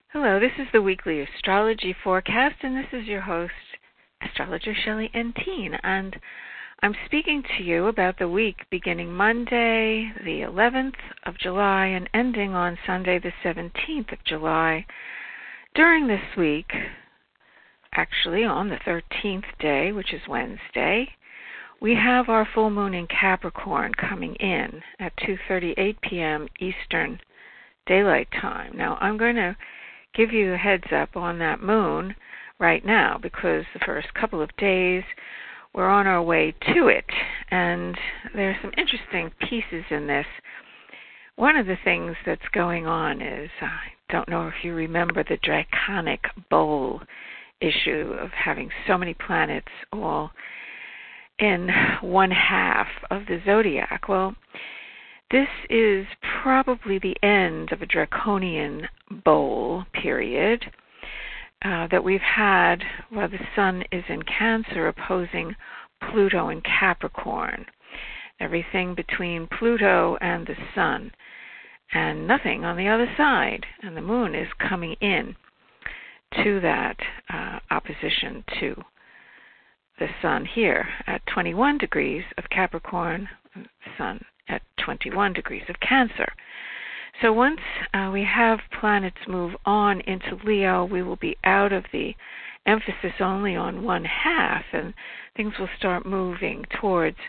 Hello, this is the weekly astrology forecast, and this is your host, astrologer Shelley N. Teen, and I'm speaking to you about the week beginning Monday, the 11th of July, and ending on Sunday, the 17th of July. During this week, actually on the 13th day, which is Wednesday, we have our full moon in Capricorn coming in at 2:38 p.m. Eastern Daylight Time. Now, I'm going to give you a heads up on that moon right now because the first couple of days we're on our way to it, and there's some interesting pieces in this. One of the things that's going on is, I don't know if you remember the draconic bowl issue of having so many planets all in one half of the zodiac. Well, this is probably the end of a draconian bowl period that we've had while the Sun is in Cancer opposing Pluto in Capricorn. Everything between Pluto and the Sun, and nothing on the other side. And the Moon is coming in to that opposition to the Sun here at 21 degrees of Capricorn, Sun at 21 degrees of Cancer. So once we have planets move on into Leo, we will be out of the emphasis only on one half, and things will start moving towards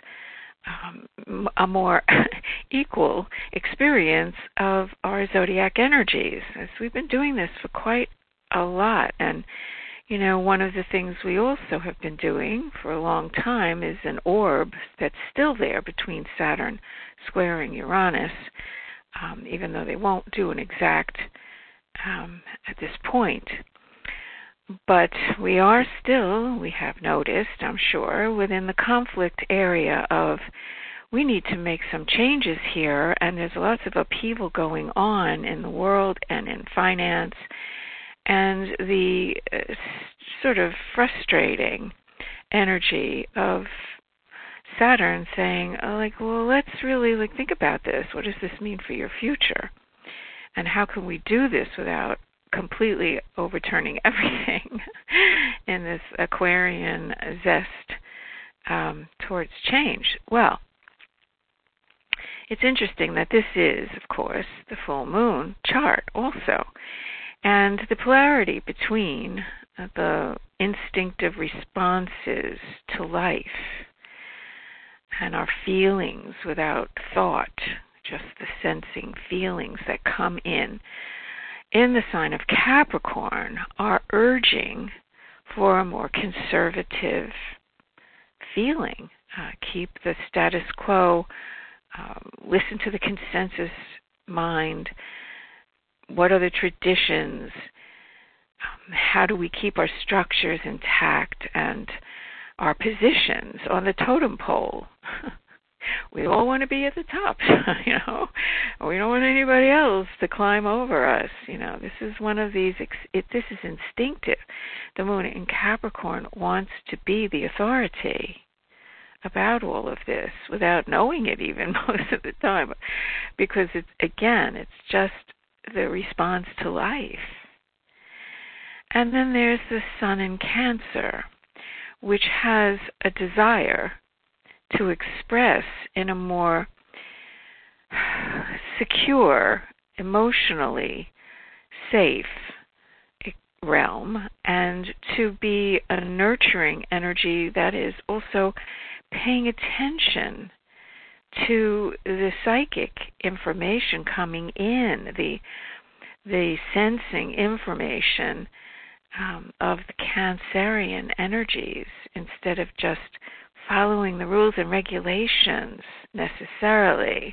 a more equal experience of our zodiac energies, as we've been doing this for quite a lot. And you know, one of the things we also have been doing for a long time is an orb that's still there between Saturn squaring Uranus, even though they won't do an exact at this point. But we have noticed, I'm sure, within the conflict area of we need to make some changes here, and there's lots of upheaval going on in the world and in finance. And the sort of frustrating energy of Saturn saying, well, let's really think about this. What does this mean for your future? And how can we do this without completely overturning everything in this Aquarian zest towards change? Well, it's interesting that this is, of course, the full moon chart also. And the polarity between the instinctive responses to life and our feelings without thought, just the sensing feelings that come in the sign of Capricorn, are urging for a more conservative feeling. Keep the status quo, listen to the consensus mind. What are the traditions? How do we keep our structures intact and our positions on the totem pole? We all want to be at the top, We don't want anybody else to climb over us. This is one of these. This is instinctive. The Moon in Capricorn wants to be the authority about all of this without knowing it even most of the time, because it's just the response to life. And then there's the Sun in Cancer, which has a desire to express in a more secure, emotionally safe realm, and to be a nurturing energy that is also paying attention to the psychic information coming in, the sensing information of the Cancerian energies, instead of just following the rules and regulations necessarily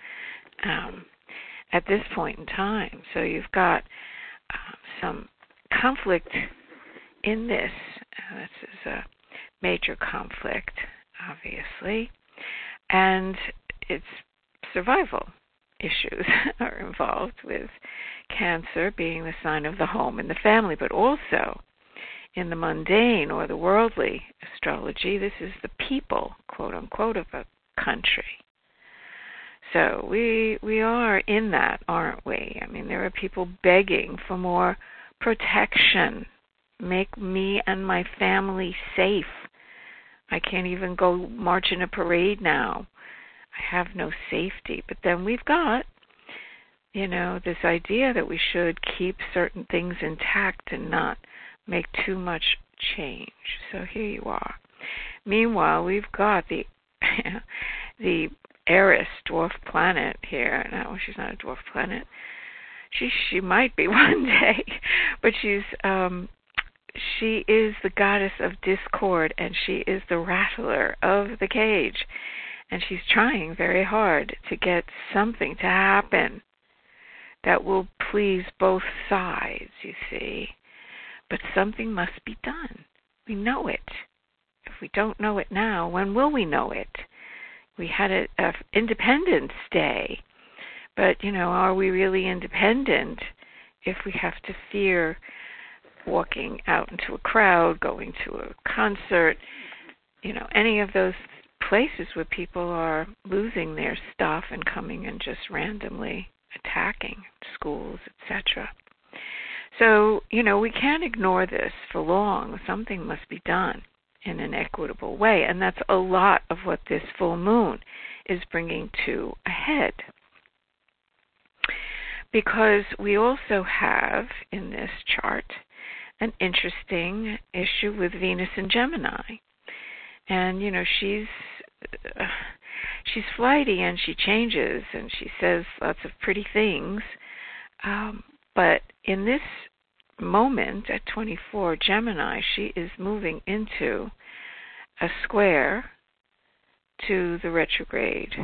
at this point in time. So you've got some conflict in this. This is a major conflict, obviously. And its survival issues are involved, with Cancer being the sign of the home and the family, but also in the mundane or the worldly astrology, this is the people, quote unquote, of a country. So we are in that, aren't we? I mean, there are people begging for more protection. Make me and my family safe. I can't even go march in a parade now. I have no safety. But then we've got, this idea that we should keep certain things intact and not make too much change. So here you are. Meanwhile, we've got the the Eris dwarf planet here. No, she's not a dwarf planet. She might be one day, but she is the goddess of discord, and she is the rattler of the cage, and she's trying very hard to get something to happen that will please both sides, you see. But something must be done. We know it. If we don't know it now, when will we know it? We had a Independence Day, but, are we really independent if we have to fear walking out into a crowd, going to a concert, any of those places where people are losing their stuff and coming and just randomly attacking schools, etc. So, we can't ignore this for long. Something must be done in an equitable way, and that's a lot of what this full moon is bringing to a head. Because we also have, in this chart, an interesting issue with Venus in Gemini. And, she's flighty and she changes and she says lots of pretty things. But in this moment at 24 Gemini, she is moving into a square to the retrograde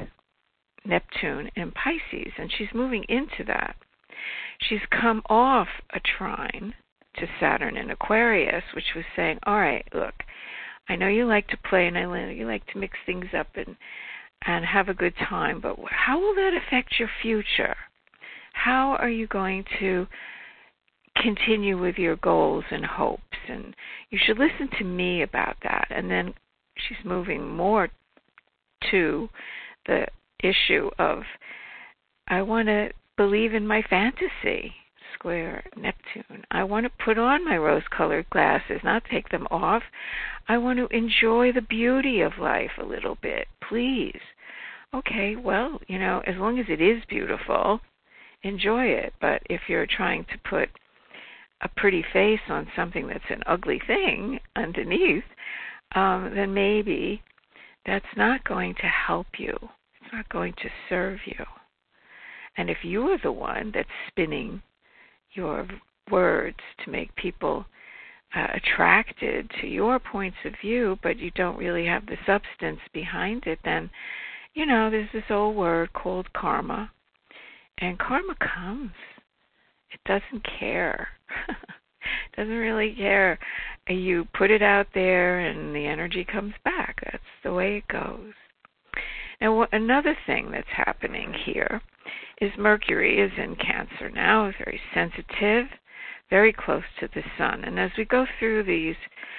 Neptune in Pisces, and she's moving into that. She's come off a trine to Saturn in Aquarius, which was saying, all right, look, I know you like to play and I know you like to mix things up and have a good time, but how will that affect your future? How are you going to continue with your goals and hopes? And you should listen to me about that. And then she's moving more to the issue of, I want to believe in my fantasy, square Neptune. I want to put on my rose-colored glasses, not take them off. I want to enjoy the beauty of life a little bit, please. Okay, well, as long as it is beautiful, enjoy it. But if you're trying to put a pretty face on something that's an ugly thing underneath, then maybe that's not going to help you. It's not going to serve you. And if you are the one that's spinning your words to make people attracted to your points of view, but you don't really have the substance behind it, then, there's this old word called karma. And karma comes. It doesn't care. It doesn't really care. You put it out there and the energy comes back. That's the way it goes. Now, another thing that's happening here is Mercury is in Cancer now, very sensitive, very close to the sun. And as we go through these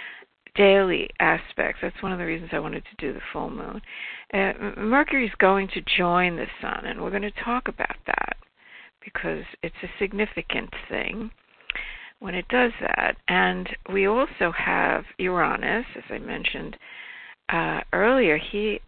daily aspects, that's one of the reasons I wanted to do the full moon. Mercury is going to join the sun, and we're going to talk about that because it's a significant thing when it does that. And we also have Uranus, as I mentioned earlier. He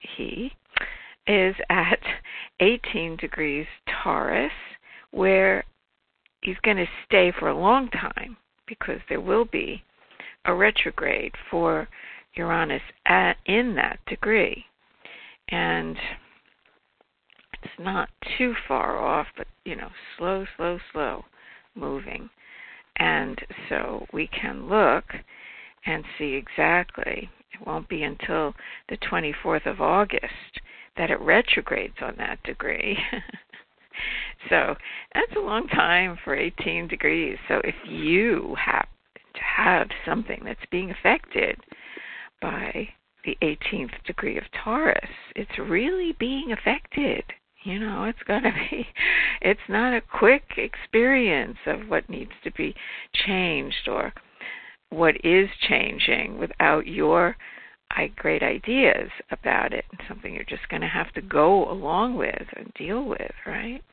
is at 18 degrees Taurus, where he's going to stay for a long time because there will be a retrograde for Uranus in that degree. And it's not too far off, but, slow moving. And so we can look and see exactly. It won't be until the 24th of August that it retrogrades on that degree. So that's a long time for 18 degrees. So if you happen to have something that's being affected by the 18th degree of Taurus, it's really being affected. It's not a quick experience of what needs to be changed or what is changing without your great ideas about it, something you're just going to have to go along with and deal with, right?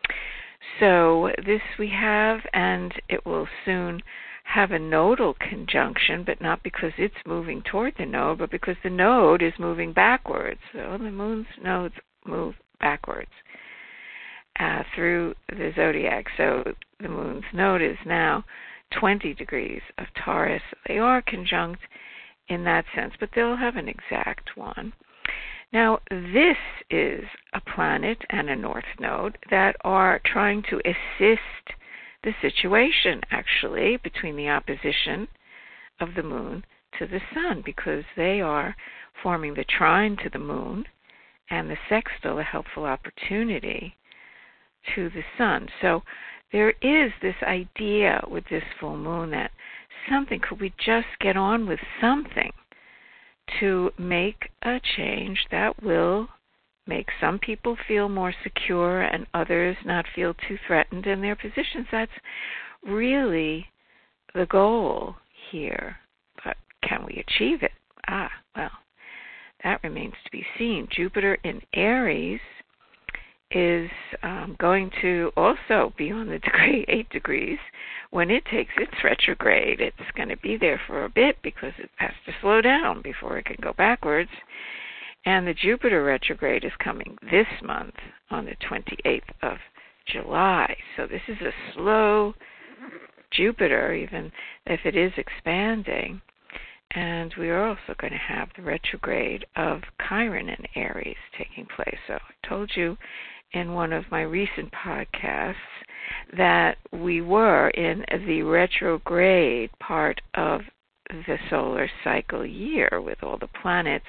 So this we have, and it will soon have a nodal conjunction, but not because it's moving toward the node, but because the node is moving backwards. So the moon's nodes move backwards through the zodiac. So the moon's node is now 20 degrees of Taurus. They are conjunct in that sense, but they'll have an exact one. Now, this is a planet and a north node that are trying to assist the situation, actually, between the opposition of the moon to the sun, because they are forming the trine to the moon and the sextile, a helpful opportunity to the sun. So there is this idea with this full moon that could we just get on with something to make a change that will make some people feel more secure and others not feel too threatened in their positions. That's really the goal here. But can we achieve it? Well, that remains to be seen. Jupiter in Aries is going to also be on the degree 8 degrees when it takes its retrograde. It's going to be there for a bit because it has to slow down before it can go backwards. And the Jupiter retrograde is coming this month on the 28th of July. So this is a slow Jupiter, even if it is expanding. And we are also going to have the retrograde of Chiron in Aries taking place. So I told you in one of my recent podcasts that we were in the retrograde part of the solar cycle year, with all the planets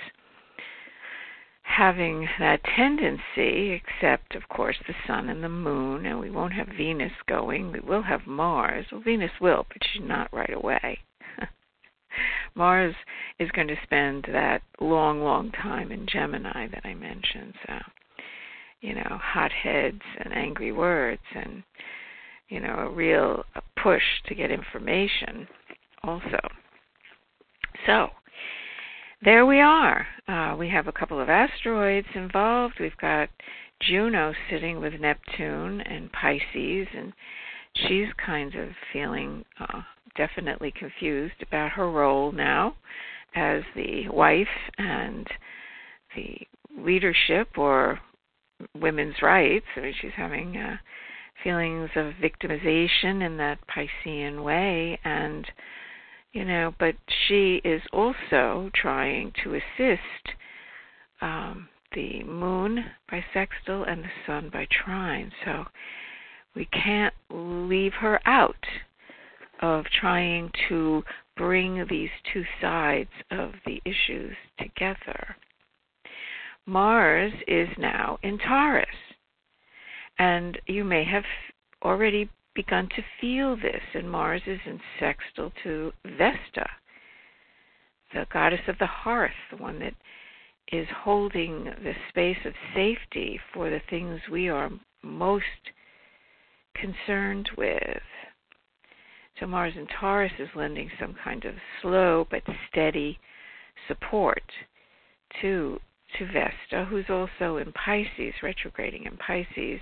having that tendency, except, of course, the sun and the moon, and we won't have Venus going. We will have Mars. Well, Venus will, but she's not right away. Mars is going to spend that long, long time in Gemini that I mentioned. So, hot heads and angry words and, a real push to get information also. So, there we are. We have a couple of asteroids involved. We've got Juno sitting with Neptune and Pisces, and she's kind of feeling definitely confused about her role now as the wife and the leadership or women's rights. I mean, she's having feelings of victimization in that Piscean way, and but she is also trying to assist the moon by sextile and the sun by trine. So we can't leave her out of trying to bring these two sides of the issues together. Mars is now in Taurus, and you may have already begun to feel this, and Mars is in sextile to Vesta, the goddess of the hearth, the one that is holding the space of safety for the things we are most concerned with. So Mars in Taurus is lending some kind of slow but steady support to Vesta, who's also in Pisces, retrograding in Pisces.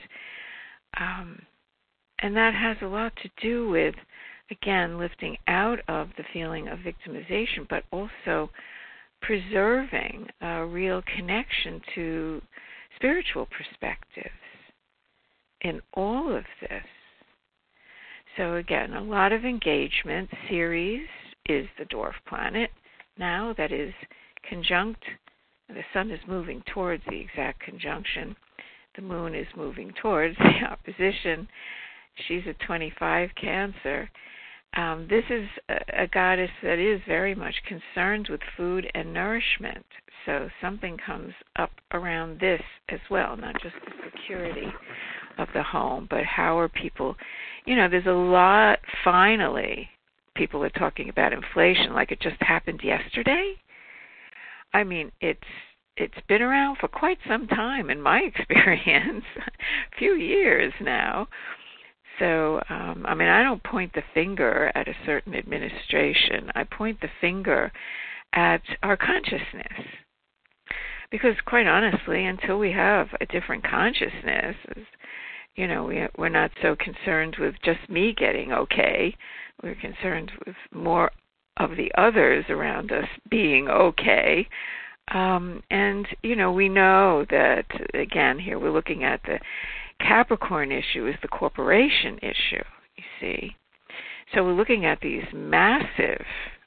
And that has a lot to do with, again, lifting out of the feeling of victimization, but also preserving a real connection to spiritual perspectives in all of this. So again, a lot of engagement. Ceres is the dwarf planet now that is conjunct. The sun is moving towards the exact conjunction. The moon is moving towards the opposition. She's a 25 Cancer. This is a goddess that is very much concerned with food and nourishment. So something comes up around this as well, not just the security of the home, but how are people, there's a lot, finally, people are talking about inflation like it just happened yesterday. I mean, it's been around for quite some time in my experience, a few years now. So, I don't point the finger at a certain administration. I point the finger at our consciousness. Because quite honestly, until we have a different consciousness, we're not so concerned with just me getting okay. We're concerned with more of the others around us being okay. And we know that, again, here we're looking at the Capricorn issue is the corporation issue, you see. So we're looking at these massive,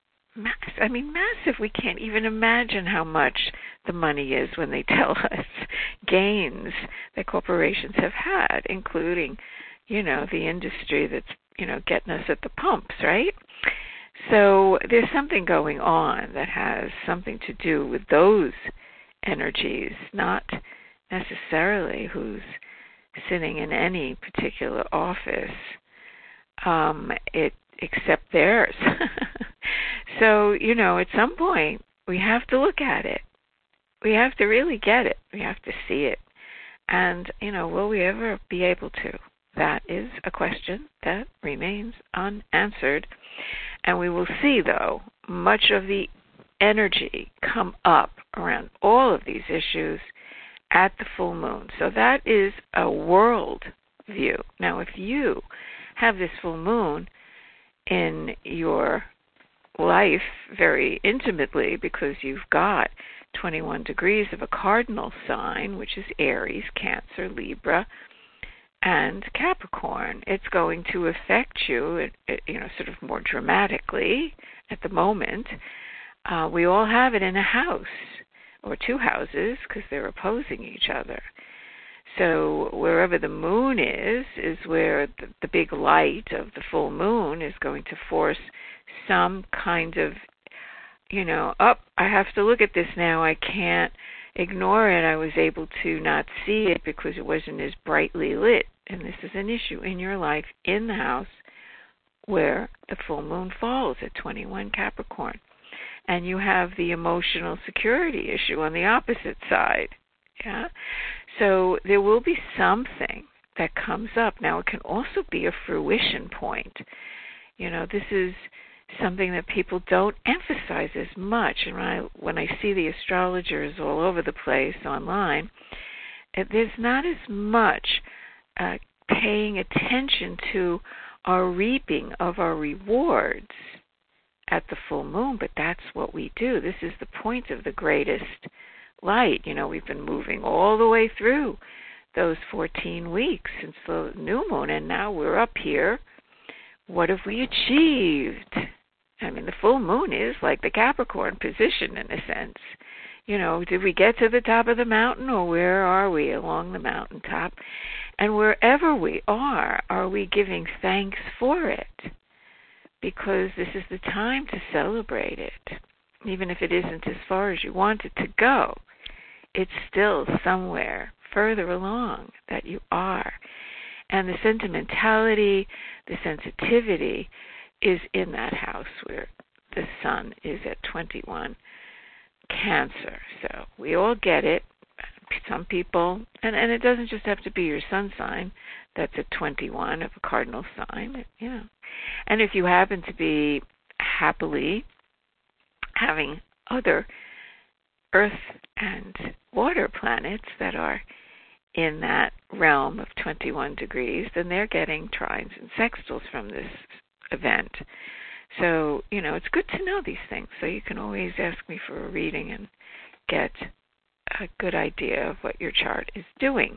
we can't even imagine how much the money is when they tell us gains that corporations have had, including, the industry that's, getting us at the pumps, right? So there's something going on that has something to do with those energies, not necessarily who's sitting in any particular office, except theirs. So, at some point, we have to look at it. We have to really get it. We have to see it. And, will we ever be able to? That is a question that remains unanswered. And we will see, though, much of the energy come up around all of these issues at the full moon. So that is a world view. Now, if you have this full moon in your life very intimately because you've got 21 degrees of a cardinal sign, which is Aries, Cancer, Libra, and Capricorn, it's going to affect you, sort of more dramatically at the moment. We all have it in a house or two houses because they're opposing each other. So wherever the moon is where the big light of the full moon is going to force some kind of, I have to look at this now. I can't ignore it. I was able to not see it because it wasn't as brightly lit. And this is an issue in your life, in the house, where the full moon falls at 21 Capricorn. And you have the emotional security issue on the opposite side. Yeah. So there will be something that comes up. Now, it can also be a fruition point. This is something that people don't emphasize as much. And when I see the astrologers all over the place online, there's not as much paying attention to our reaping of our rewards at the full moon, but that's what we do. This is the point of the greatest light. We've been moving all the way through those 14 weeks since the new moon, and now we're up here. What have we achieved? The full moon is like the Capricorn position in a sense. Did we get to the top of the mountain, or where are we along the mountaintop? And wherever we are we giving thanks for it? Because this is the time to celebrate it. Even if it isn't as far as you want it to go, it's still somewhere further along that you are. And the sentimentality, the sensitivity is in that house where the sun is at 21 Cancer. So we all get it. Some people, and it doesn't just have to be your sun sign that's at 21 of a cardinal sign, And if you happen to be happily having other earth and water planets that are in that realm of 21 degrees, then they're getting trines and sextiles from this event. So, it's good to know these things. So you can always ask me for a reading and get a good idea of what your chart is doing.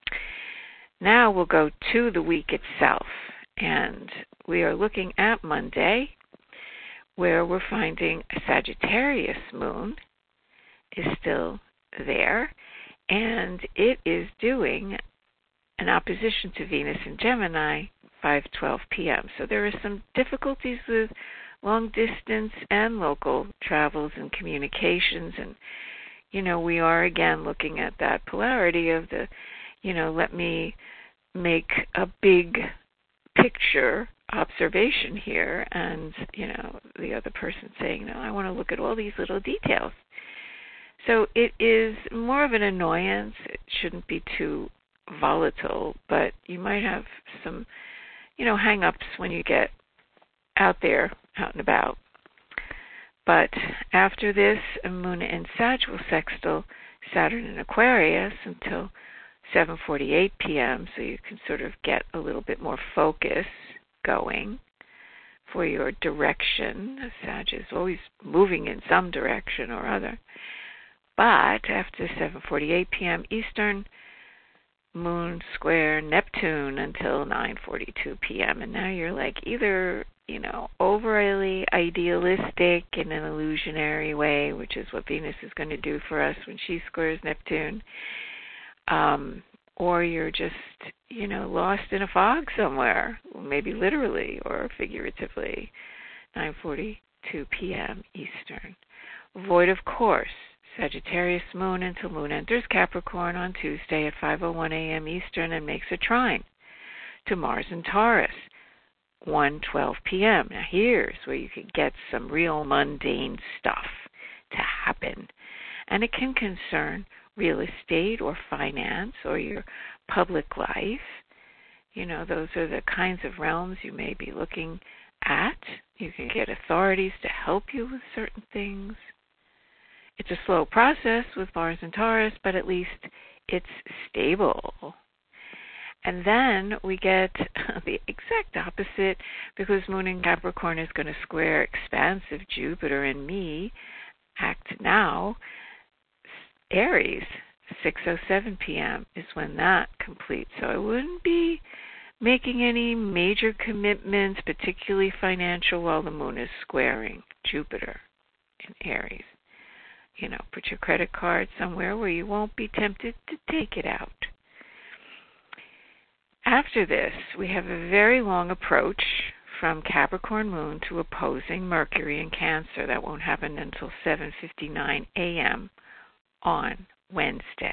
Now we'll go to the week itself. And we are looking at Monday, where we're finding a Sagittarius moon is still there. And it is doing an opposition to Venus in Gemini, 5:12 p.m. So there are some difficulties with long distance and local travels and communications. And, we are again looking at that polarity of the, let me make a big picture observation here. And, the other person saying, no, I want to look at all these little details. So it is more of an annoyance. It shouldn't be too volatile, but you might have some, hang-ups when you get out there, out and about. But after this, Moon in Sag will sextile Saturn in Aquarius until 7:48 p.m., so you can sort of get a little bit more focus going for your direction. Sag is always moving in some direction or other. But after 7:48 p.m. Eastern, Moon square Neptune until 9:42 p.m. And now you're like either, overly idealistic in an illusionary way, which is what Venus is going to do for us when she squares Neptune, or you're just, lost in a fog somewhere, maybe literally or figuratively, 9:42 p.m. Eastern. Void of course, Sagittarius Moon until Moon enters Capricorn on Tuesday at 5:01 a.m. Eastern and makes a trine to Mars in Taurus, 1:12 p.m. Now here's where you can get some real mundane stuff to happen. And it can concern real estate or finance or your public life. Those are the kinds of realms you may be looking at. You can get authorities to help you with certain things. It's a slow process with Mars and Taurus, but at least it's stable. And then we get the exact opposite, because Moon in Capricorn is going to square expansive Jupiter in me, act now. Aries, 6:07 p.m. is when that completes. So I wouldn't be making any major commitments, particularly financial, while the Moon is squaring Jupiter in Aries. Put your credit card somewhere where you won't be tempted to take it out. After this, we have a very long approach from Capricorn Moon to opposing Mercury in Cancer. That won't happen until 7:59 a.m. on Wednesday.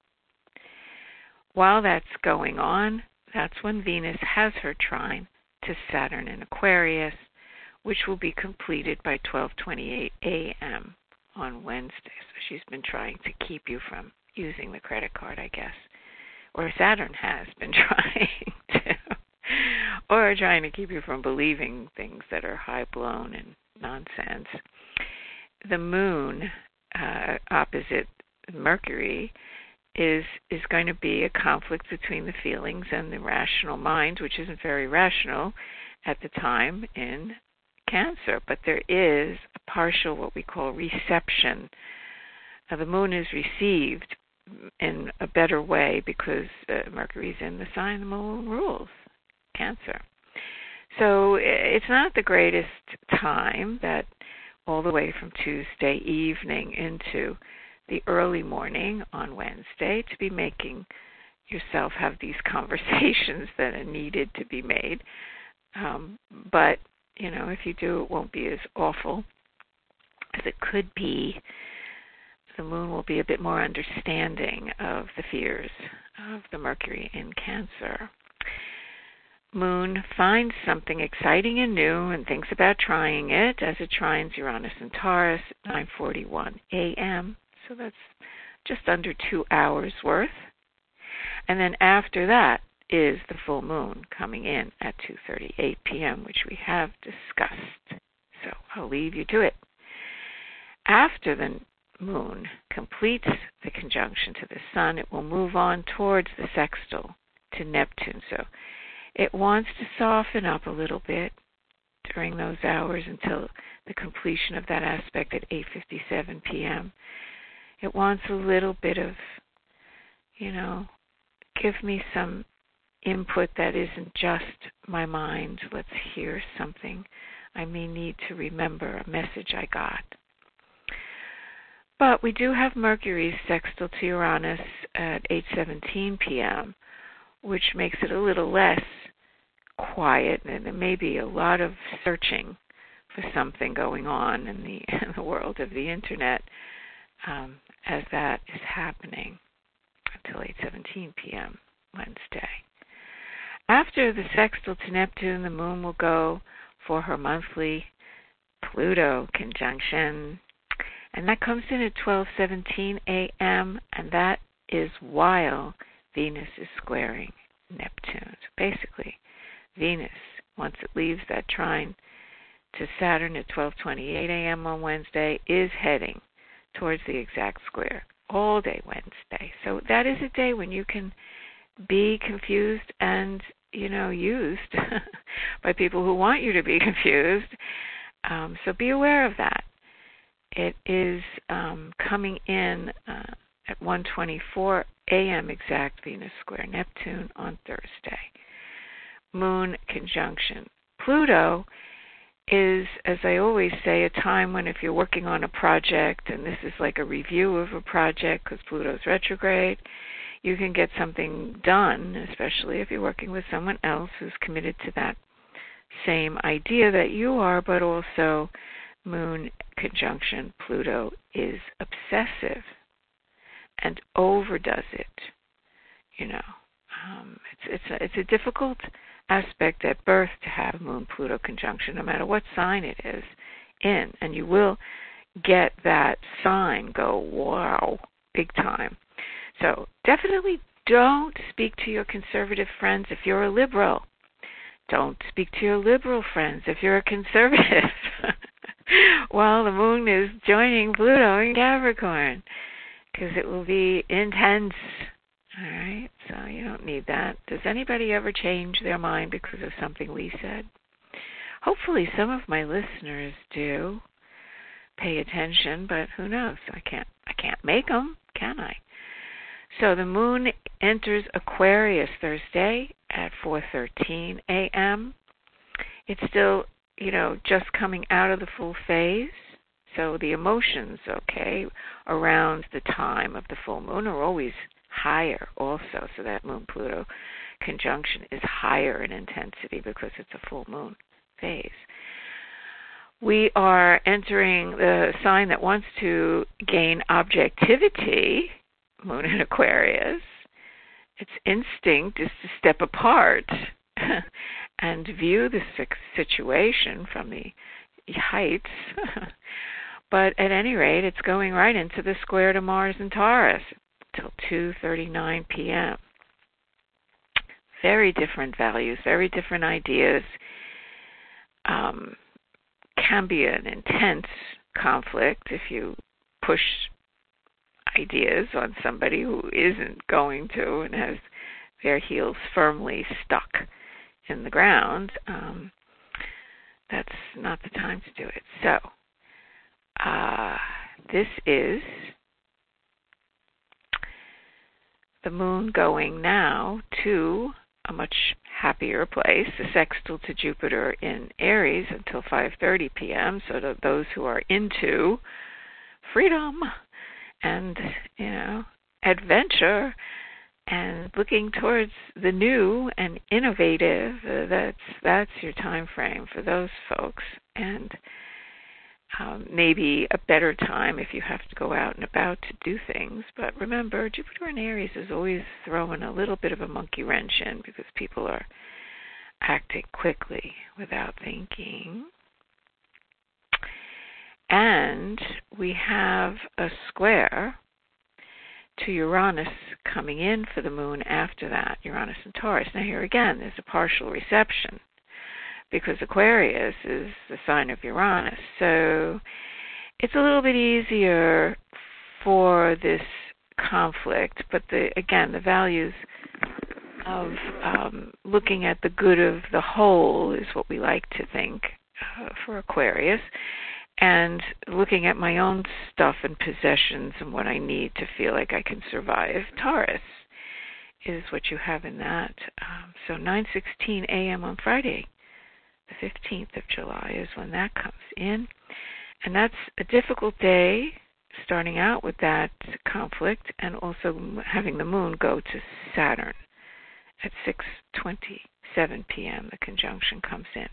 While that's going on, that's when Venus has her trine to Saturn in Aquarius, which will be completed by 12:28 a.m. on Wednesday. So she's been trying to keep you from using the credit card, I guess. Or Saturn has been trying to. Or trying to keep you from believing things that are high-blown and nonsense. The Moon, opposite Mercury, is going to be a conflict between the feelings and the rational mind, which isn't very rational at the time in Cancer. But there is a partial, what we call reception. The Moon is received in a better way because Mercury's in the sign the Moon rules, Cancer. So it's not the greatest time, that all the way from Tuesday evening into the early morning on Wednesday, to be making yourself have these conversations that are needed to be made. But, if you do, it won't be as awful as it could be. The Moon will be a bit more understanding of the fears of the Mercury in Cancer. Moon finds something exciting and new and thinks about trying it as it trines Uranus and Taurus at 9:41 a.m. So that's just under 2 hours worth. And then after that is the full moon coming in at 2:38 p.m., which we have discussed. So I'll leave you to it. After the Moon completes the conjunction to the Sun, it will move on towards the sextile to Neptune. So it wants to soften up a little bit during those hours until the completion of that aspect at 8:57 p.m. It wants a little bit of, give me some input that isn't just my mind. Let's hear something. I may need to remember a message I got. But we do have Mercury sextile to Uranus at 8:17 p.m., which makes it a little less quiet, and there may be a lot of searching for something going on in the world of the Internet as that is happening until 8:17 p.m. Wednesday. After the sextile to Neptune, the Moon will go for her monthly Pluto conjunction, and that comes in at 12:17 a.m., and that is while Venus is squaring Neptune. So basically, Venus, once it leaves that trine to Saturn at 12:28 a.m. on Wednesday is heading towards the exact square all day Wednesday. So that is a day when you can be confused and, used by people who want you to be confused. So be aware of that. It is coming in at 1:24 a.m. exact Venus square Neptune on Thursday. Moon conjunction Pluto is, as I always say, a time when if you're working on a project, and this is like a review of a project because Pluto's retrograde, you can get something done, especially if you're working with someone else who's committed to that same idea that you are, but also Moon conjunction Pluto is obsessive and overdoes it. It's a difficult aspect at birth to have Moon-Pluto conjunction, no matter what sign it is in, and you will get that sign go, wow, big time. So definitely don't speak to your conservative friends if you're a liberal. Don't speak to your liberal friends if you're a conservative. While the moon is joining Pluto in Capricorn, because it will be intense. All right, so you don't need that. Does anybody ever change their mind because of something we said? Hopefully some of my listeners do pay attention, but who knows? I can't make them, can I? So the moon enters Aquarius Thursday at 4:13 a.m. It's still, just coming out of the full phase. So the emotions, around the time of the full moon are always higher also. So that Moon-Pluto conjunction is higher in intensity because it's a full moon phase. We are entering the sign that wants to gain objectivity, Moon in Aquarius. Its instinct is to step apart and view the situation from the heights. But at any rate, it's going right into the square to Mars and Taurus till 2:39 p.m. Very different values, very different ideas. Can be an intense conflict if you push ideas on somebody who isn't going to and has their heels firmly stuck in the ground. That's not the time to do it. So, this is the moon going now to a much happier place, the sextile to Jupiter in Aries until 5:30 p.m. So that those who are into freedom and, adventure and looking towards the new and innovative, that's your time frame for those folks. And maybe a better time if you have to go out and about to do things. But remember, Jupiter in Aries is always throwing a little bit of a monkey wrench in because people are acting quickly without thinking. And we have a square to Uranus coming in for the moon after that, Uranus and Taurus. Now here again, there's a partial reception, because Aquarius is the sign of Uranus. So it's a little bit easier for this conflict, but the values of looking at the good of the whole is what we like to think for Aquarius, and looking at my own stuff and possessions and what I need to feel like I can survive. Taurus is what you have in that. So 9:16 a.m. on Friday, the 15th of July is when that comes in. And that's a difficult day, starting out with that conflict and also having the moon go to Saturn at 6:27 p.m. The conjunction comes in.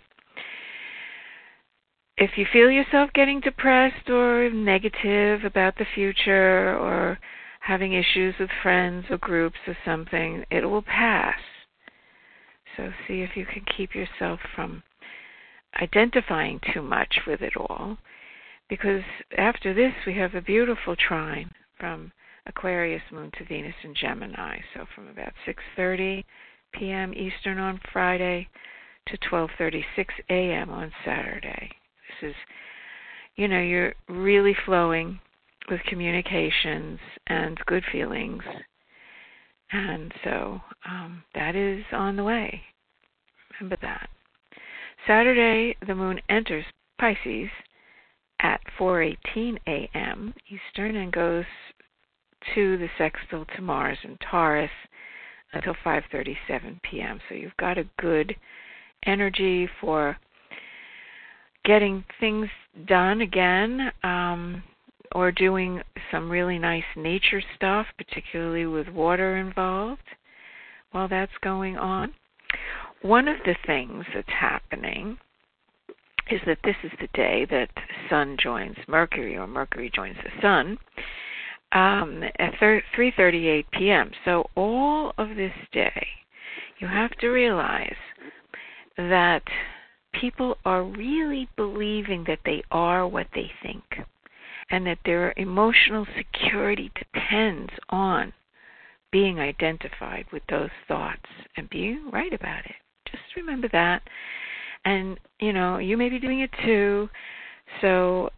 If you feel yourself getting depressed or negative about the future or having issues with friends or groups or something, it will pass. So see if you can keep yourself from identifying too much with it all, because after this we have a beautiful trine from Aquarius moon to Venus in Gemini, so from about 6:30 p.m. Eastern on Friday to 12:36 a.m. on Saturday. is, you're really flowing with communications and good feelings. And so that is on the way. Remember that. Saturday, the moon enters Pisces at 4:18 a.m. Eastern and goes to the sextile to Mars in Taurus until 5:37 p.m. So you've got a good energy for getting things done again, or doing some really nice nature stuff, particularly with water involved, while that's going on. One of the things that's happening is that this is the day that the Sun joins Mercury, or Mercury joins the Sun, at 3:38 p.m. So all of this day, you have to realize that people are really believing that they are what they think, and that their emotional security depends on being identified with those thoughts and being right about it. Just remember that. And, you may be doing it too. So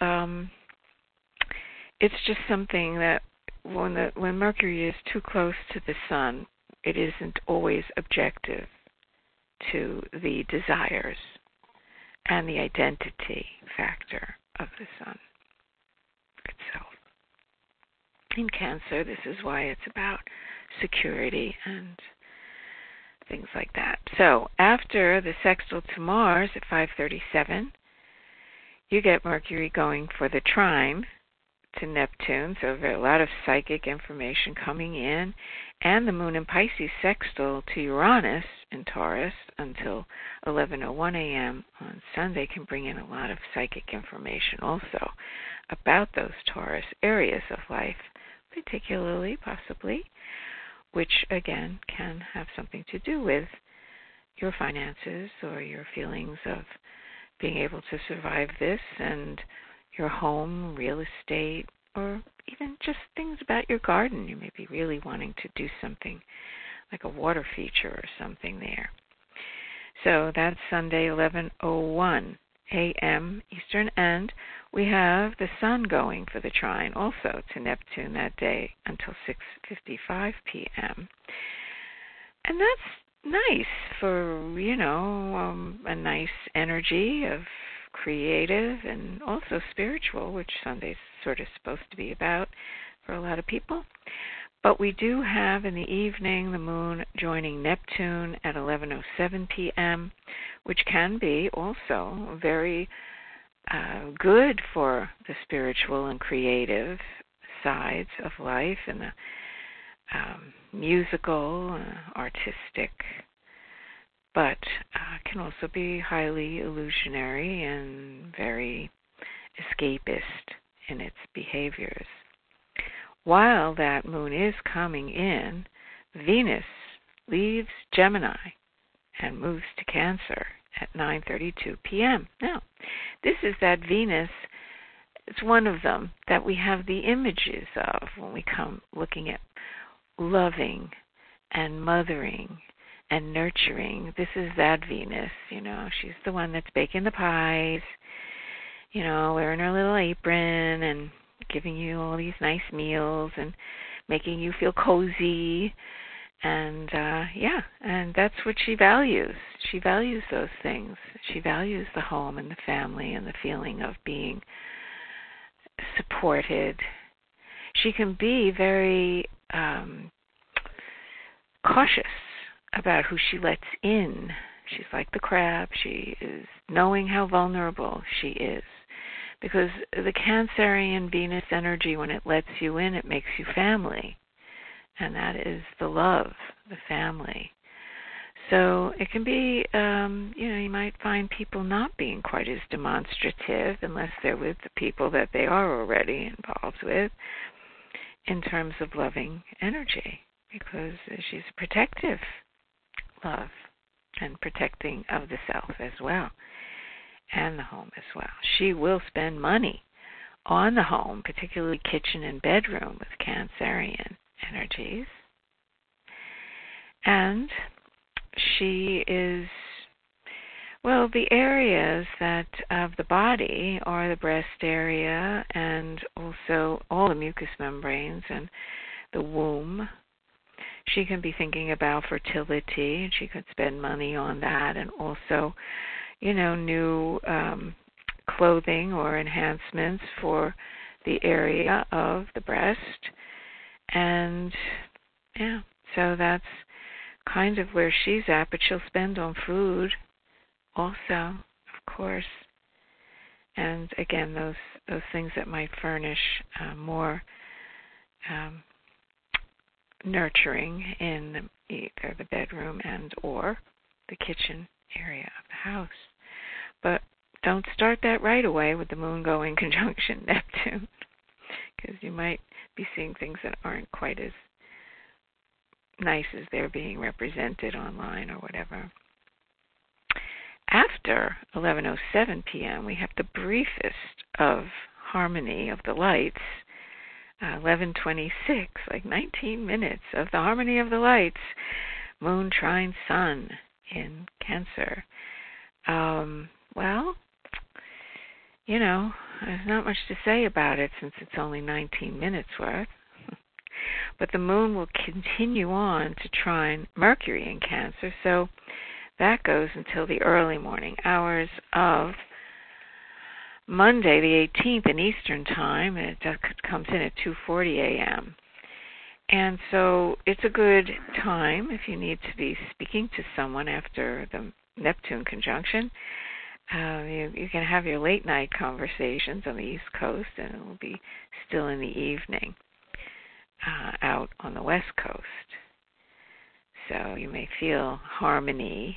it's just something that when Mercury is too close to the Sun, it isn't always objective to the desires and the identity factor of the Sun itself. In Cancer, this is why it's about security and things like that. So after the sextile to Mars at 5:37, you get Mercury going for the trine to Neptune, so a lot of psychic information coming in, and the moon in Pisces sextile to Uranus in Taurus until 11:01 a.m. on Sunday can bring in a lot of psychic information also about those Taurus areas of life, particularly, possibly, which again can have something to do with your finances or your feelings of being able to survive this, and your home, real estate, or even just things about your garden. You may be really wanting to do something like a water feature or something there. So that's Sunday, 11:01 a.m. Eastern, and we have the Sun going for the trine also to Neptune that day until 6:55 p.m. And that's nice for, a nice energy of creative and also spiritual, which Sunday's sort of supposed to be about for a lot of people. But we do have in the evening the moon joining Neptune at 11:07 p.m., which can be also very good for the spiritual and creative sides of life and the musical, artistic, but can also be highly illusionary and very escapist in its behaviors. While that moon is coming in, Venus leaves Gemini and moves to Cancer at 9:32 p.m. Now, this is that Venus. It's one of them that we have the images of when we come looking at loving and mothering and nurturing. This is that Venus, she's the one that's baking the pies, wearing her little apron and giving you all these nice meals and making you feel cozy. And, and that's what she values. She values those things. She values the home and the family and the feeling of being supported. She can be very cautious about who she lets in. She's like the crab. She is knowing how vulnerable she is. Because the Cancerian Venus energy, when it lets you in, it makes you family. And that is the love, the family. So it can be, you might find people not being quite as demonstrative unless they're with the people that they are already involved with in terms of loving energy, because she's a protective love and protecting of the self as well and the home as well. She will spend money on the home, particularly kitchen and bedroom with Cancerian energies. And she is Well, the areas that of the body are the breast area and also all the mucous membranes and the womb. She can be thinking about fertility, and she could spend money on that, and also, new clothing or enhancements for the area of the breast. And yeah, so that's kind of where she's at, but she'll spend on food also, of course. And again, those things that might furnish more nurturing in either the bedroom and or the kitchen area of the house. But don't start that right away with the moon going conjunction Neptune, because you might be seeing things that aren't quite as nice as they're being represented online or whatever. After 11:07 p.m., we have the briefest of harmony of the lights, 11:26, like 19 minutes of the harmony of the lights, moon trine sun in Cancer. Well, there's not much to say about it since it's only 19 minutes worth. But the moon will continue on to trine Mercury in Cancer, so that goes until the early morning hours of Monday, the 18th in Eastern Time, and it comes in at 2:40 a.m. And so it's a good time if you need to be speaking to someone after the Neptune conjunction. You can have your late night conversations on the East Coast, and it will be still in the evening out on the West Coast. So you may feel harmony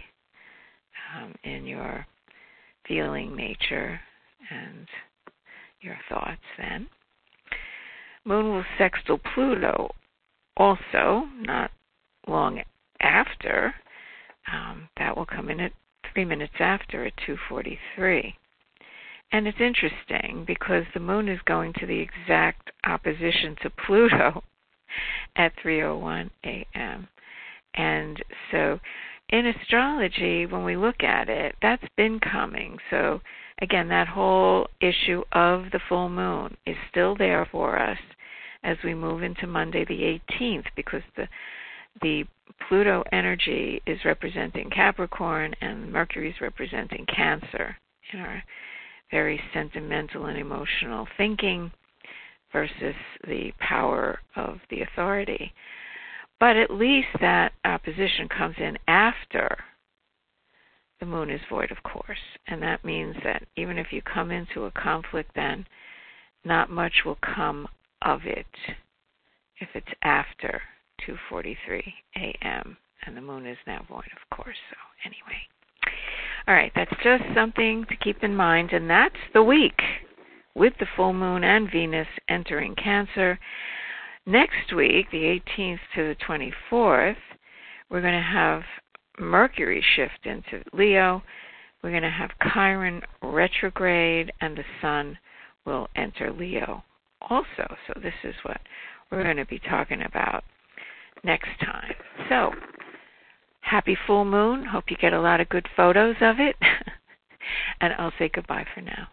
in your feeling nature and your thoughts then. Moon will sextile Pluto also not long after. That will come in at 3 minutes after at 2:43. And it's interesting because the moon is going to the exact opposition to Pluto at 3:01 a.m. And so in astrology, when we look at it, that's been coming. So again, that whole issue of the full moon is still there for us as we move into Monday the 18th, because the Pluto energy is representing Capricorn and Mercury is representing Cancer in our very sentimental and emotional thinking versus the power of the authority. But at least that opposition comes in after the moon is void, of course. And that means that even if you come into a conflict then, not much will come of it if it's after 2:43 a.m. and the moon is now void, of course. So anyway. All right, that's just something to keep in mind. And that's the week with the full moon and Venus entering Cancer. Next week, the 18th to the 24th, we're going to have Mercury shift into Leo. We're going to have Chiron retrograde, and the Sun will enter Leo also. So this is what we're going to be talking about next time. So, happy full moon. Hope you get a lot of good photos of it. And I'll say goodbye for now.